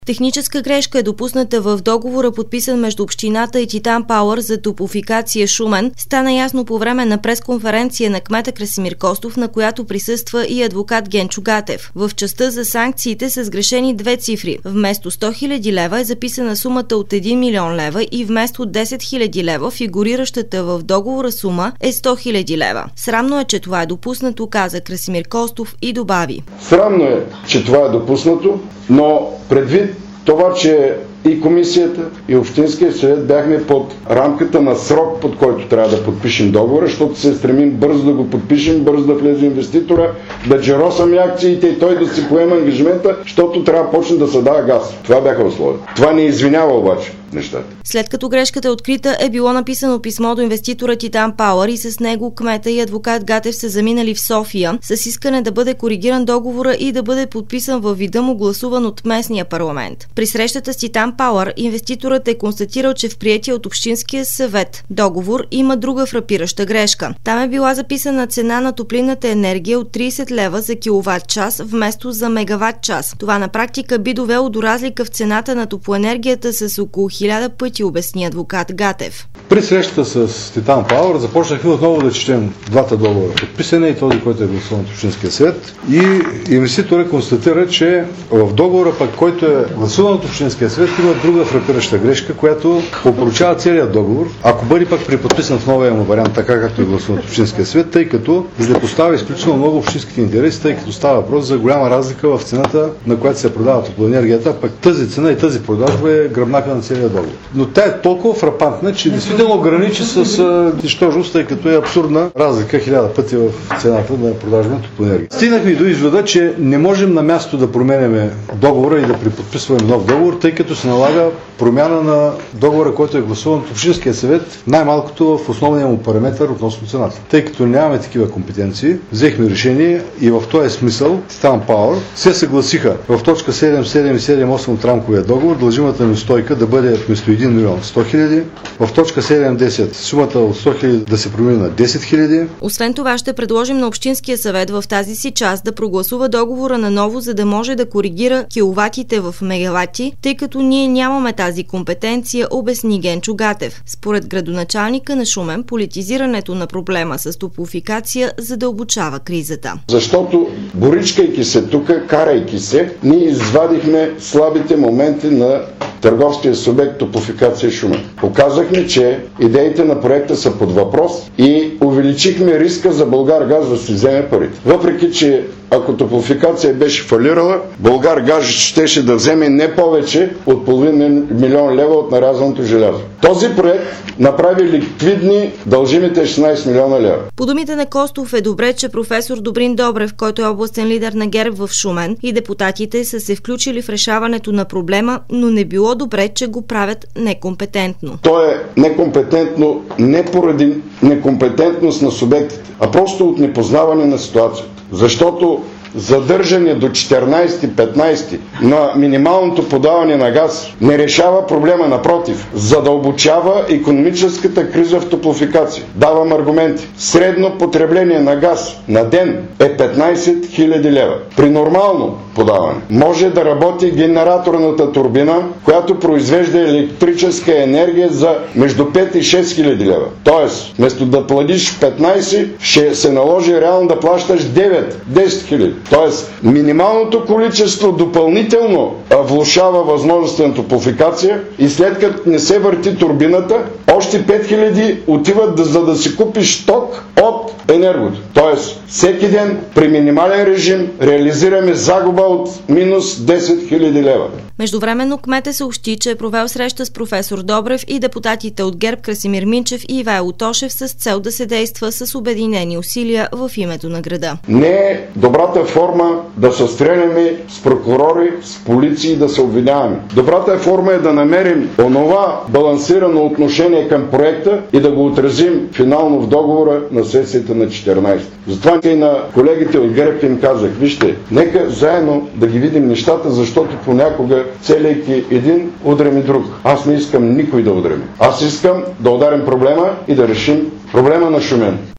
Техническа грешка е допусната в договора, подписан между общината и Титан Пауър за топлофикация Шумен. Стана ясно по време на пресконференция на кмета Красимир Костов, на която присъства и адвокат Генчо Гатев. В частта за санкциите са сгрешени две цифри. Вместо 100 000 лева е записана сумата от 1 милион лева и вместо 10 000 лева фигуриращата в договора сума е 100 000 лева. Срамно е, че това е допуснато, каза Красимир Костов и добави. Срамно е, че това е допуснато, но предвид това, че и комисията, и Общинския съвет бяхме под рамката на срок, под който трябва да подпишем договора, защото се стремим бързо да го подпишем, бързо да влезе инвеститора, да джеросаме акциите и той да си поема ангажимента, защото трябва да почне да се дава газ. Това бяха условия. Това не извинява обаче нещата. След като грешката е открита, е било написано писмо до инвеститора Титан Пауър и с него кмета и адвокат Гатев са заминали в София с искане да бъде коригиран договора и да бъде подписан във вида му, гласуван от местния парламент. При срещата с Титан Пауър инвеститорът е констатирал, че в приетия от Общинския съвет договор има друга фрапираща грешка. Там е била записана цена на топлинната енергия от 30 лева за киловатт-час вместо за мегаватт-час. Това на практика би довело до разлика в цената на топлоенергията с около 1000 пъти, обясни адвокат Гатев. При срещата с Титан Пауър започнахме отново да четем двата договора. Подписане и този, който е гласуван от Общинския съвет. И инвеститорът констатира, че в договора, пък, който е гласуван от Общинския съвет, има друга фрапираща грешка, която опорочава целият договор, ако бъде пък преподписан в новия му вариант, така както е гласуван от Общинския съвет, тъй като злепоставя изключително много общинските интереси, тъй като става въпрос за голяма разлика в цената, на която се продава топлоенергията, пък тази цена и тази продажба е гръбнака на целия договор. Но тя е толкова фрапантна, че действително граничи с нищожност, тъй като е абсурдна разлика 1000 пъти в цената на продажба на топлоенергия. Стигнахме до извода, че не можем на място да променяме договора и да преподписваме нов договор, тъй като се налага промяна на договора, който е гласуван от Общинския съвет, най-малкото в основния му параметър относно цената. Тъй като нямаме такива компетенции, взехме решение и в този смисъл Титан Пауър се съгласиха в точка 7.7 и 7.8 от рамковия договор дължимата неустойка да бъде вместо 1 милион 100 000, в точка 7.10 сумата от 100 000 да се промени на 10 000. Освен това ще предложим на Общинския съвет в тази си част да прогласува договора наново, за да може да коригира киловатите в мегавати, тъй като ние нямаме тази компетенция, обясни Генчо Гатев. Според градоначалника на Шумен, политизирането на проблема с топлофикация задълбочава кризата. Защото боричкайки се тук, карайки се, ние извадихме слабите моменти на търговския субект Топлофикация Шумен. Показахме, че идеите на проекта са под въпрос и увеличихме риска за Булгаргаз да си вземе парите. Въпреки, че ако Топлофикация беше фалирала, Булгаргаз щеше да вземе не повече от половин милион лева от нарязаното желязо. Този проект направи ликвидни дължимите 16 милиона лева. По думите на Костов е добре, че професор Добрин Добрев, който е областен лидер на ГЕРБ в Шумен, и депутатите са се включили в решаването на проблема, но не било добре, че го правят некомпетентно. То е некомпетентно не поради некомпетентност на субектите, а просто от непознаване на ситуацията. Защото задържане до 14-15 на минималното подаване на газ не решава проблема, напротив, задълбочава икономическата криза в Топлофикация. Давам аргументи. Средно потребление на газ на ден е 15 000 лева. При нормално подаване може да работи генераторната турбина, която произвежда електрическа енергия за между 5 и 6 хиляди лева. Тоест, вместо да платиш 15, ще се наложи реално да плащаш 9-10 хиляди. Тоест, минималното количество допълнително влошава възможността на топлофикация и след като не се върти турбината, още 5000 отиват за да си купиш ток от енергото. Тоест, всеки ден при минимален режим реализираме загуба от минус 10 000 лева. Междувременно кметът съобщи, че е провел среща с професор Добрев и депутатите от ГЕРБ Красимир Минчев и Ивайло Тошев с цел да се действа с обединени усилия в името на града. Не е добрата форма да се стреляме с прокурори, с полиции, да се обвиняваме. Добрата форма е да намерим онова балансирано отношение към проекта и да го отразим финално в договора на сесията на 14. Затова и на колегите от ГЕРБ им казах, вижте, нека заедно да ги видим нещата, защото понякога целейки един, удрям и друг. Аз не искам никой да удрям. Аз искам да ударим проблема и да решим проблема на Шумен.